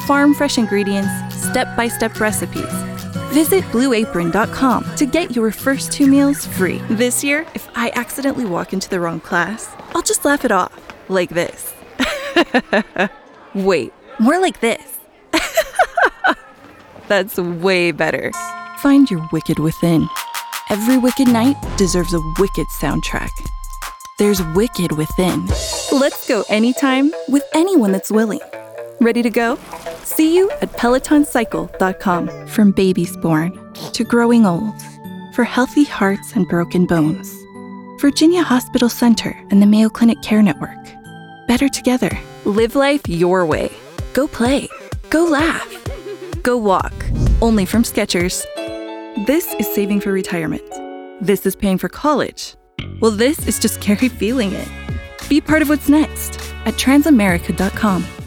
Farm-fresh ingredients, step-by-step recipes. Visit BlueApron.com to get your first 2 meals free. This year, if I accidentally walk into the wrong class, I'll just laugh it off, like this. Wait, more like this. That's way better. Find your wicked within. Every wicked night deserves a wicked soundtrack. There's Wicked within. Let's go anytime with anyone that's willing. Ready to go? See you at PelotonCycle.com. From babies born to growing old, for healthy hearts and broken bones. Virginia Hospital Center and the Mayo Clinic Care Network. Better together. Live life your way. Go play. Go laugh. Go walk. Only from Skechers. This is saving for retirement. This is paying for college. Well, this is just Carrie feeling it. Be part of what's next at Transamerica.com.